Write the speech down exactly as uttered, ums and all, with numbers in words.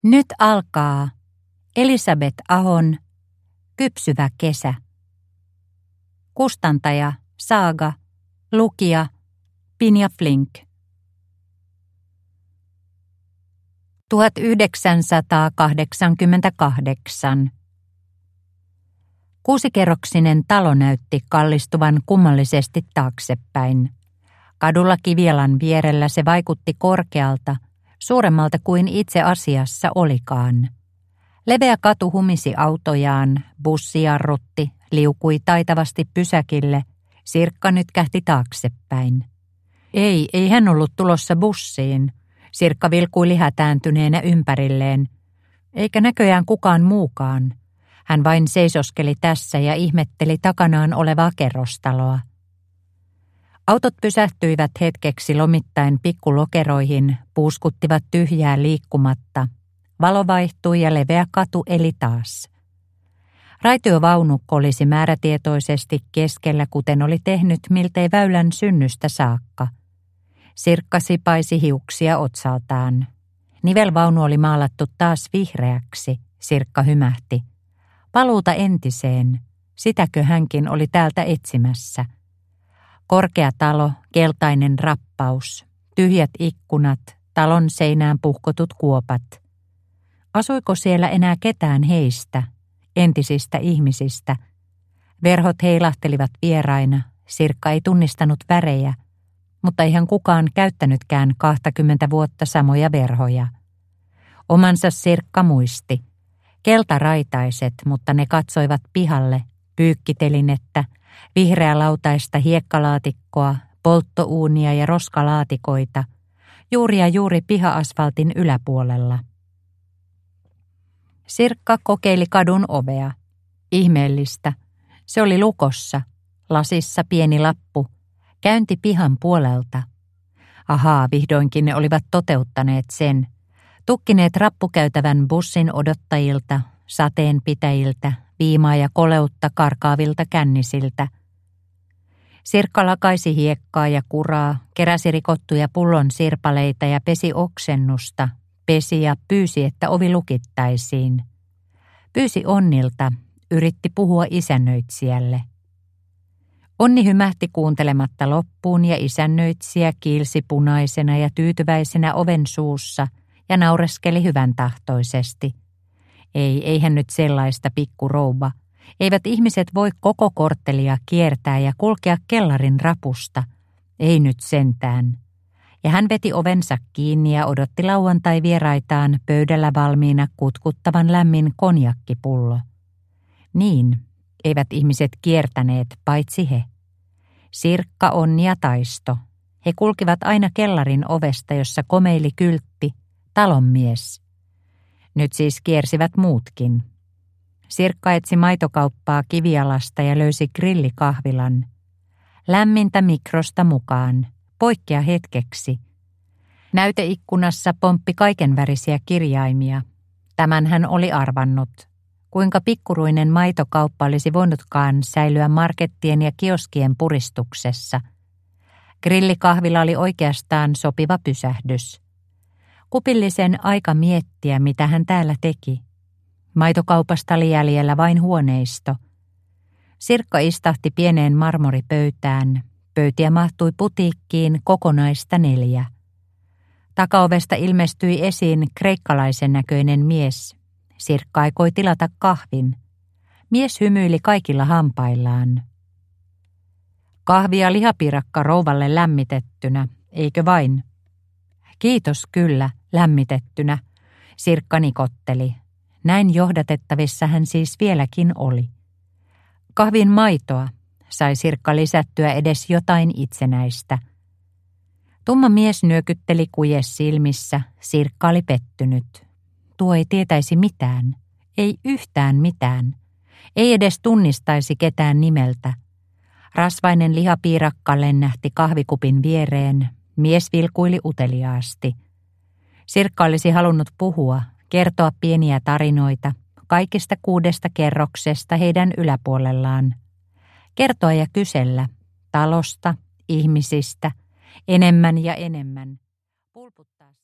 Nyt alkaa Elisabeth Ahon Kypsyvä kesä. Kustantaja Saaga, lukija Pinja Flink. tuhatyhdeksänsataakahdeksankymmentäkahdeksan. Kuusikerroksinen talo näytti kallistuvan kummallisesti taaksepäin. Kadulla kivijalan vierellä se vaikutti korkealta, suuremmalta kuin itse asiassa olikaan. Leveä katu humisi autojaan, bussi jarrutti, liukui taitavasti pysäkille, Sirkka nytkähti taaksepäin. Ei, ei hän ollut tulossa bussiin. Sirkka vilkuili hätääntyneenä ympärilleen. Eikä näköjään kukaan muukaan. Hän vain seisoskeli tässä ja ihmetteli takanaan olevaa kerrostaloa. Autot pysähtyivät hetkeksi lomittain pikkulokeroihin, puuskuttivat tyhjää liikkumatta. Valo vaihtui ja leveä katu eli taas. Raitiovaunu kolisi määrätietoisesti keskellä, kuten oli tehnyt miltei väylän synnystä saakka. Sirkka sipaisi hiuksia otsaltaan. Nivelvaunu oli maalattu taas vihreäksi, Sirkka hymähti. Paluuta entiseen, sitäkö hänkin oli täältä etsimässä. Korkea talo, keltainen rappaus, tyhjät ikkunat, talon seinään puhkotut kuopat. Asuiko siellä enää ketään heistä, entisistä ihmisistä? Verhot heilahtelivat vieraina, Sirkka ei tunnistanut värejä, mutta eihän kukaan käyttänytkään kahtakymmentä vuotta samoja verhoja. Omansa Sirkka muisti. Keltaraitaiset, mutta ne katsoivat pihalle, pyykkitelinettä, vihreälautaista hiekkalaatikkoa, polttouunia ja roskalaatikoita, juuri ja juuri piha-asfaltin yläpuolella. Sirkka kokeili kadun ovea. Ihmeellistä. Se oli lukossa, lasissa pieni lappu, käynti pihan puolelta. Ahaa, vihdoinkin ne olivat toteuttaneet sen. Tukkineet rappukäytävän bussin odottajilta, sateenpitäjiltä, viimaa ja koleutta karkaavilta kännisiltä. Sirkka lakaisi hiekkaa ja kuraa, keräsi rikottuja pullon sirpaleita ja pesi oksennusta, pesi ja pyysi, että ovi lukittaisiin. Pyysi Onnilta, yritti puhua isännöitsijälle. Onni hymähti kuuntelematta loppuun ja isännöitsijä kiilsi punaisena ja tyytyväisenä oven suussa ja naureskeli hyvän tahtoisesti. Ei, eihän nyt sellaista pikkurouva. Eivät ihmiset voi koko korttelia kiertää ja kulkea kellarin rapusta. Ei nyt sentään. Ja hän veti ovensa kiinni ja odotti lauantai-vieraitaan pöydällä valmiina kutkuttavan lämmin konjakkipullo. Niin, eivät ihmiset kiertäneet, paitsi he. Sirkka, Onni ja Taisto. He kulkivat aina kellarin ovesta, jossa komeili kyltti, talonmies. Nyt siis kiersivät muutkin. Sirkka etsi maitokauppaa kivijalasta ja löysi grillikahvilan. Lämmintä mikrosta mukaan, poikkea hetkeksi. Näyteikkunassa pomppi kaikenvärisiä kirjaimia. Tämän hän oli arvannut. Kuinka pikkuruinen maitokauppa olisi voinutkaan säilyä markettien ja kioskien puristuksessa. Grillikahvila oli oikeastaan sopiva pysähdys. Kupillisen aika miettiä, mitä hän täällä teki. Maitokaupasta oli jäljellä vain huoneisto. Sirkka istahti pieneen marmoripöytään. Pöytiä mahtui putiikkiin kokonaista neljä. Takaovesta ilmestyi esiin kreikkalaisen näköinen mies. Sirkka aikoi tilata kahvin. Mies hymyili kaikilla hampaillaan. Kahvi ja lihapiirakka rouvalle lämmitettynä, eikö vain? Kiitos kyllä, lämmitettynä, Sirkka nikotteli. Näin johdatettavissa hän siis vieläkin oli. Kahvin maitoa, sai Sirkka lisättyä edes jotain itsenäistä. Tumma mies nyökytteli kuje silmissä, Sirkka oli pettynyt. Tuo ei tietäisi mitään, ei yhtään mitään, ei edes tunnistaisi ketään nimeltä. Rasvainen lihapiirakka lennähti kahvikupin viereen, mies vilkuili uteliaasti. Sirkka olisi halunnut puhua, kertoa pieniä tarinoita, kaikista kuudesta kerroksesta heidän yläpuolellaan. Kertoa ja kysellä, talosta, ihmisistä, enemmän ja enemmän. Pulputtaa